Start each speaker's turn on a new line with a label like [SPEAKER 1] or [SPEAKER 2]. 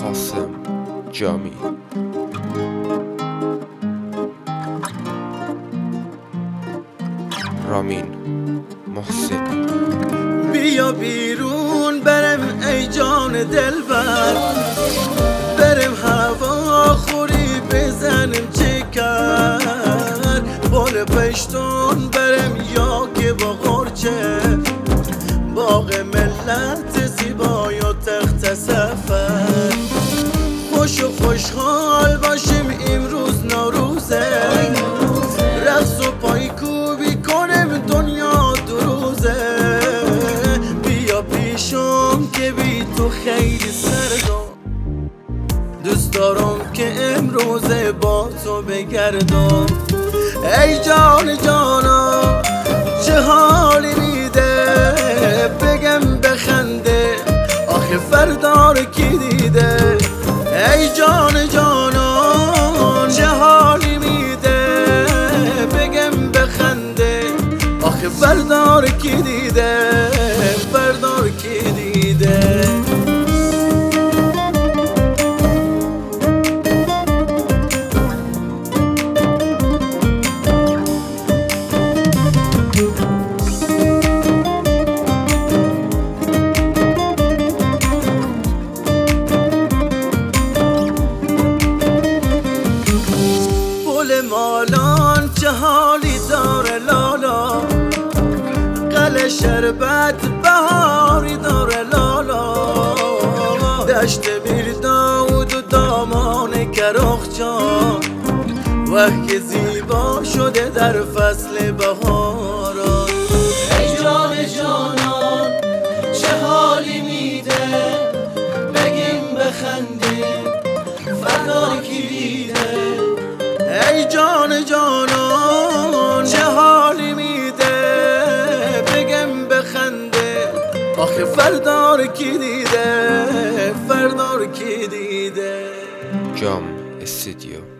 [SPEAKER 1] قاسم جامی. رامین محسن.
[SPEAKER 2] بیا بیرون برم ای جان دلبر، برم هوا خوری بزنم چکر، بال پشتون برم یا که با غرچه، باغ ملت زیبای و تخت سفر. خوش و خوشحال باشیم امروز نوروزه، رقص و پایکوبی کنم دنیا دو روزه. بیا پیشم که بی تو خیلی سردم، دوست دارم که امروزه با تو بگردم. ای جان جانا چه حالی میده، بگم بخنده آخه فردا رو کی دیده. ای جان جانان چه حالی میده، بگم بخنده آخه فردا رو کی دیده، فردا رو کی دیده. مالان چه حالی داره لالا، قل شربت بهاری داره لالا. دشت میر داود و دامان کرخچان، وقت زیبا شده در فصل بهاران.
[SPEAKER 3] ای جان جانان چه حالی میده، بگیم بخندیم فردا کی دیده.
[SPEAKER 2] ای جان جانان چه حالی میده، بگم بخنده آخه فردا رو کی دیده، فردا رو کی دیده.
[SPEAKER 1] جام استودیو.